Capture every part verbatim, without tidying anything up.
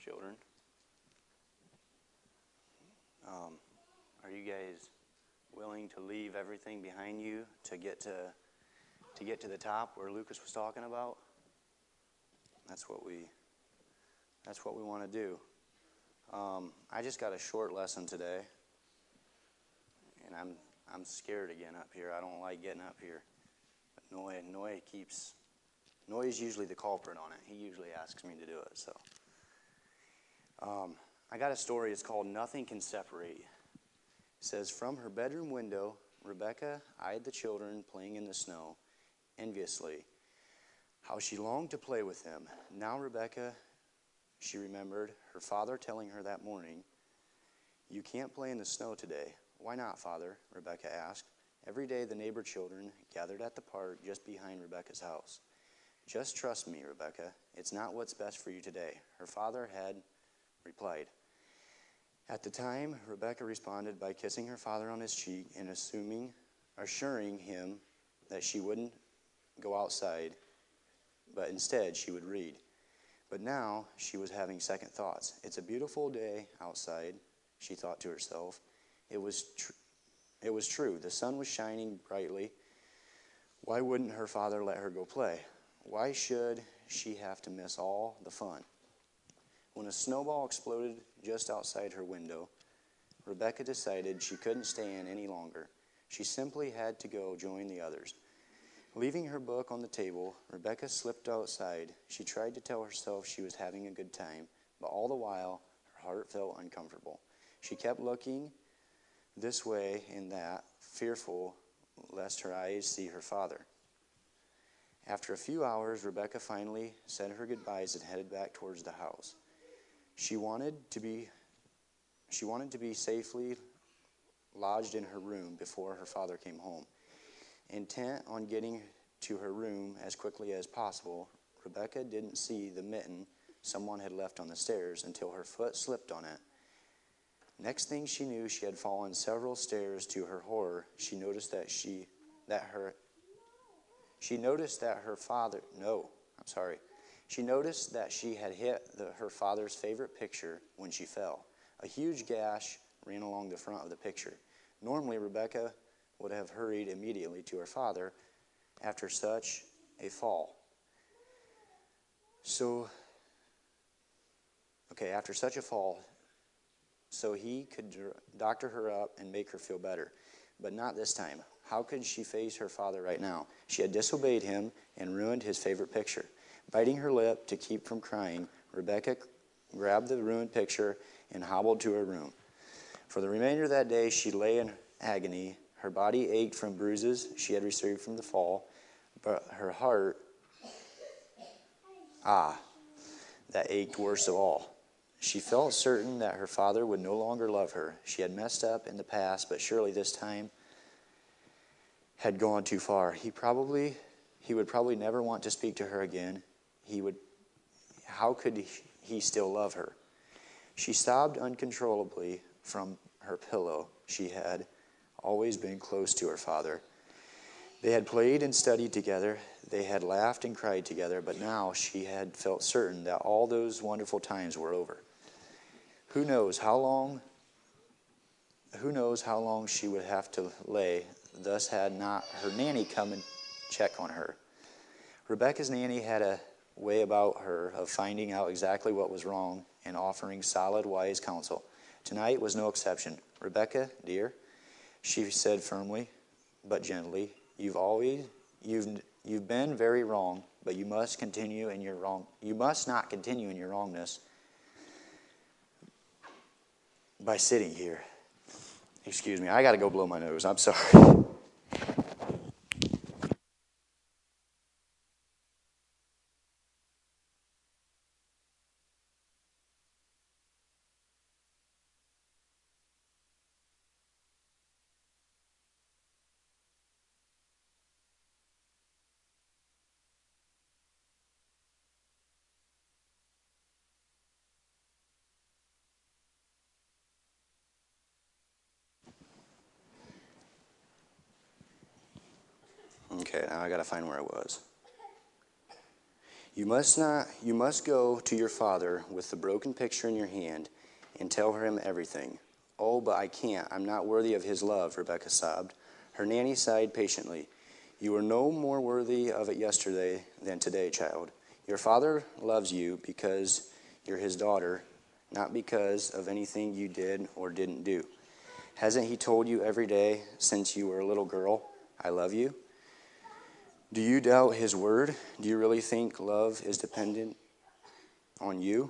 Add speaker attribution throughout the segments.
Speaker 1: children. Um, are you guys willing to leave everything behind you to get to to get to the top where Lucas was talking about? That's what we that's what we want to do. Um, I just got a short lesson today, and I'm I'm scared to get up here. I don't like getting up here. But Noy Noy keeps Noy is usually the culprit on it. He usually asks me to do it. So um, I got a story. It's called "Nothing Can Separate." It says, from her bedroom window, Rebecca eyed the children playing in the snow enviously. How she longed to play with them. Now Rebecca, she remembered her father telling her that morning, "You can't play in the snow today." "Why not, Father?" Rebecca asked. Every day the neighbor children gathered at the park just behind Rebecca's house. "Just trust me, Rebecca. It's not what's best for you today," her father had replied. At the time, Rebecca responded by kissing her father on his cheek and assuming, assuring him that she wouldn't go outside, but instead she would read. But now she was having second thoughts. It's a beautiful day outside, she thought to herself. It was tr- it was true. The sun was shining brightly. Why wouldn't her father let her go play? Why should she have to miss all the fun? When a snowball exploded just outside her window, Rebecca decided she couldn't stay in any longer. She simply had to go join the others. Leaving her book on the table, Rebecca slipped outside. She tried to tell herself she was having a good time, but all the while, her heart felt uncomfortable. She kept looking this way and that, fearful lest her eyes see her father. After a few hours, Rebecca finally said her goodbyes and headed back towards the house. She wanted to be she wanted to be safely lodged in her room before her father came home. Intent on getting to her room as quickly as possible, Rebecca didn't see the mitten someone had left on the stairs until her foot slipped on it. Next thing she knew, she had fallen several stairs. To her horror, she noticed that she that her she noticed that her father no, I'm sorry. She noticed that she had hit the, her father's favorite picture when she fell. A huge gash ran along the front of the picture. Normally, Rebecca would have hurried immediately to her father after such a fall. So, okay, after such a fall, so he could doctor her up and make her feel better. But not this time. How could she face her father right now? She had disobeyed him and ruined his favorite picture. Biting her lip to keep from crying, Rebecca grabbed the ruined picture and hobbled to her room. For the remainder of that day, she lay in agony. Her body ached from bruises she had received from the fall, but her heart, ah, that ached worst of all. She felt certain that her father would no longer love her. She had messed up in the past, but surely this time had gone too far. He probably, he would probably never want to speak to her again. He would, how could he still love her? She sobbed uncontrollably from her pillow. She had always been close to her father. They had played and studied together. They had laughed and cried together, but now she had felt certain that all those wonderful times were over. Who knows how long, who knows how long she would have to lay, thus had not her nanny come and check on her. Rebecca's nanny had a way about her of finding out exactly what was wrong and offering solid, wise counsel. Tonight was no exception. "Rebecca, dear," she said firmly but gently, "you've always you've you've been very wrong, but you must continue in your wrong. You must not continue in your wrongness by sitting here." Excuse me, I got to go blow my nose. I'm sorry. Okay, now I got to find where I was. You must not, you must go to your father with the broken picture in your hand and tell him everything. Oh, but I can't. I'm not worthy of his love, Rebekah sobbed. Her nanny sighed patiently. You were no more worthy of it yesterday than today, child. Your father loves you because you're his daughter, not because of anything you did or didn't do. Hasn't he told you every day since you were a little girl, I love you? Do you doubt his word? Do you really think love is dependent on you?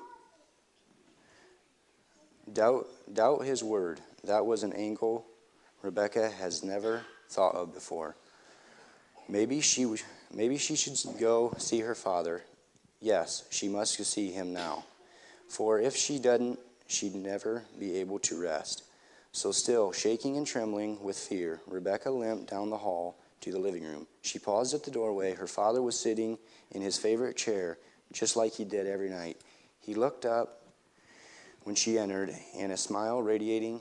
Speaker 1: Doubt, doubt his word. That was an angle Rebekah has never thought of before. Maybe she, maybe she should go see her father. Yes, she must see him now. For if she doesn't, she'd never be able to rest. So still, shaking and trembling with fear, Rebekah limped down the hall to the living room. She paused at the doorway. Her father was sitting in his favorite chair, just like he did every night. He looked up when she entered, and a smile radiating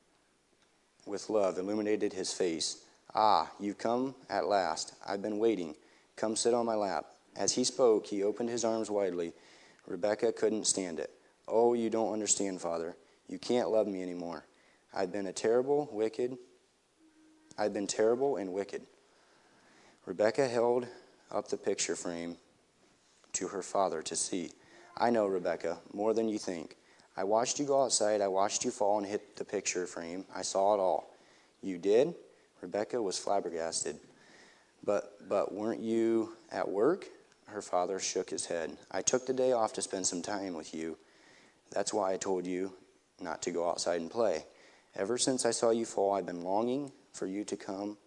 Speaker 1: with love illuminated his face. Ah, you've come at last. I've been waiting. Come sit on my lap. As he spoke, he opened his arms widely. Rebekah couldn't stand it. Oh, you don't understand, Father. You can't love me anymore. I've been a terrible, wicked. I've been terrible and wicked. Rebekah held up the picture frame to her father to see. I know, Rebekah, more than you think. I watched you go outside. I watched you fall and hit the picture frame. I saw it all. You did? Rebekah was flabbergasted. But but weren't you at work? Her father shook his head. I took the day off to spend some time with you. That's why I told you not to go outside and play. Ever since I saw you fall, I've been longing for you to come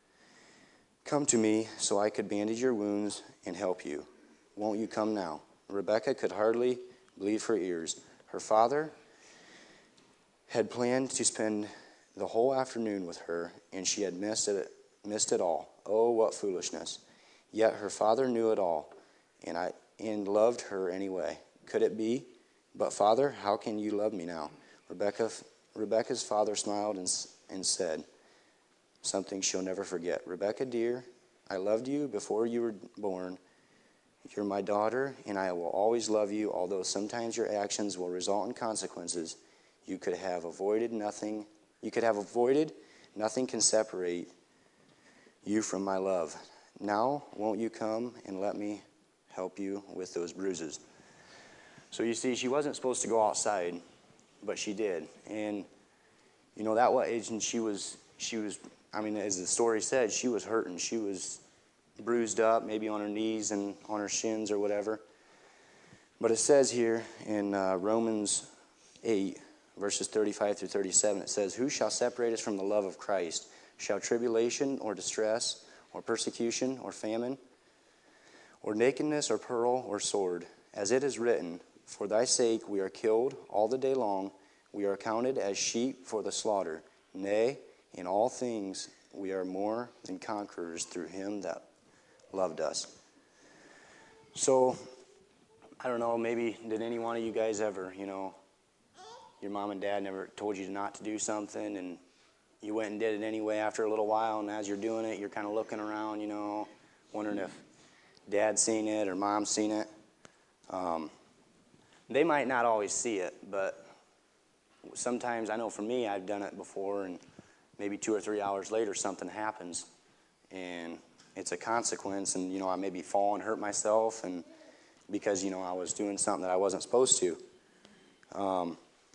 Speaker 1: Come to me so I could bandage your wounds and help you. Won't you come now? Rebekah could hardly believe her ears. Her father had planned to spend the whole afternoon with her, and she had missed it, missed it all. Oh, what foolishness. Yet her father knew it all, and I and loved her anyway. Could it be? But, Father, how can you love me now? Rebekah, Rebekah's father smiled and, and said something she'll never forget. Rebekah, dear, I loved you before you were born. You're my daughter, and I will always love you, although sometimes your actions will result in consequences. You could have avoided nothing. You could have avoided nothing can separate you from my love. Now, won't you come and let me help you with those bruises? So you see, she wasn't supposed to go outside, but she did. And, you know, that was, and she was, she was, I mean, as the story said, she was hurting. She was bruised up, maybe on her knees and on her shins or whatever. But it says here in uh, Romans eight, verses thirty-five through thirty-seven, it says, who shall separate us from the love of Christ? Shall tribulation or distress or persecution or famine or nakedness or peril or sword? As it is written, for thy sake we are killed all the day long. We are counted as sheep for the slaughter. Nay, in all things we are more than conquerors through him that loved us. So, I don't know, maybe did any one of you guys ever, you know, your mom and dad never told you not to do something and you went and did it anyway after a little while, and as you're doing it, you're kind of looking around, you know, wondering if dad's seen it or mom's seen it. Um, they might not always see it, but sometimes, I know for me, I've done it before, and maybe two or three hours later, something happens, and it's a consequence, and, you know, I maybe fall and hurt myself, and because, you know, I was doing something that I wasn't supposed to. Um,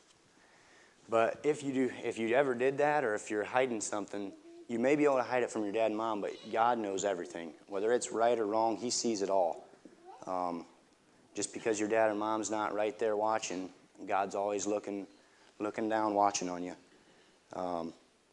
Speaker 1: but if you do, if you ever did that, or if you're hiding something, you may be able to hide it from your dad and mom, but God knows everything. Whether it's right or wrong, he sees it all. Um, just because your dad or mom's not right there watching, God's always looking looking down, watching on you. Um,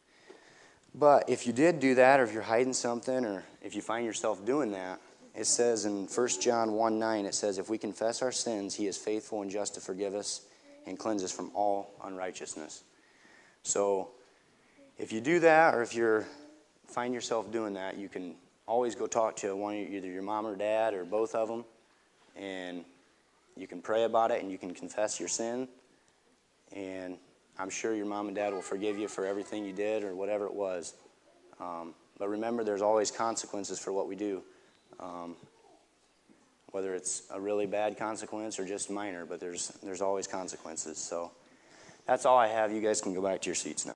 Speaker 1: but if you did do that, or if you're hiding something, or if you find yourself doing that, it says in First John one nine, it says, if we confess our sins, he is faithful and just to forgive us and cleanse us from all unrighteousness. So if you do that, or if you find yourself doing that, you can always go talk to one, either your mom or dad, or both of them, and you can pray about it, and you can confess your sin, and I'm sure your mom and dad will forgive you for everything you did or whatever it was. Um, but remember, there's always consequences for what we do. Um, whether it's a really bad consequence or just minor, but there's, there's always consequences. So that's all I have. You guys can go back to your seats now.